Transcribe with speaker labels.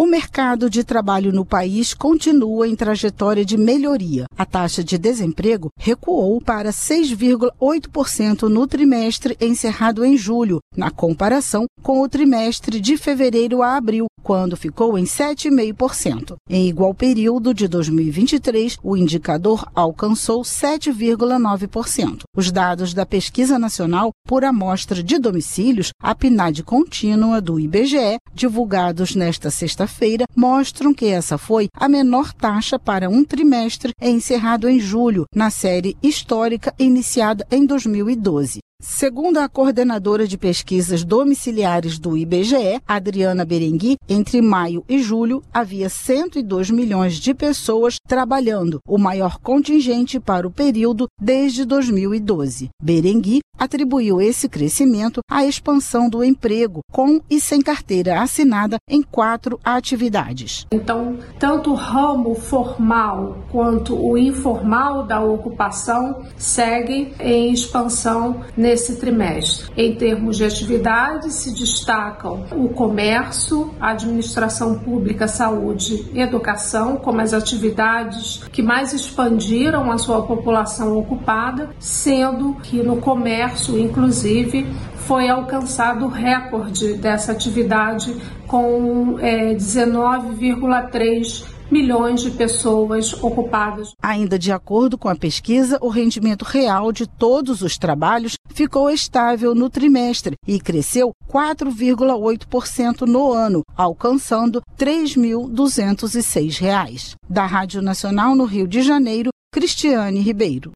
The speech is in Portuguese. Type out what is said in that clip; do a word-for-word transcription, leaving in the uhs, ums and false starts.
Speaker 1: O mercado de trabalho no país continua em trajetória de melhoria. A taxa de desemprego recuou para seis vírgula oito por cento no trimestre encerrado em julho, na comparação com o trimestre de fevereiro a abril, quando ficou em sete vírgula cinco por cento. Em igual período de dois mil e vinte e três, o indicador alcançou sete vírgula nove por cento. Os dados da Pesquisa Nacional por Amostra de Domicílios, a P N A D contínua do I B G E, divulgados nesta sexta-feira, mostram que essa foi a menor taxa para um trimestre encerrado em julho, na série histórica iniciada em dois mil e doze. Segundo a coordenadora de pesquisas domiciliares do I B G E, Adriana Berengui, entre maio e julho havia cento e dois milhões de pessoas trabalhando, o maior contingente para o período desde dois mil e doze. Berengui atribuiu esse crescimento à expansão do emprego, com e sem carteira assinada em quatro atividades.
Speaker 2: Então, tanto o ramo formal quanto o informal da ocupação seguem em expansão nesse trimestre. Em termos de atividades, se destacam o comércio, a administração pública, saúde e educação, como as atividades que mais expandiram a sua população ocupada, sendo que no comércio, inclusive, foi alcançado o recorde dessa atividade com é, dezenove vírgula três milhões de pessoas ocupadas.
Speaker 1: Ainda de acordo com a pesquisa, o rendimento real de todos os trabalhos ficou estável no trimestre e cresceu quatro vírgula oito por cento no ano, alcançando três mil duzentos e seis reais. Da Rádio Nacional no Rio de Janeiro, Cristiane Ribeiro.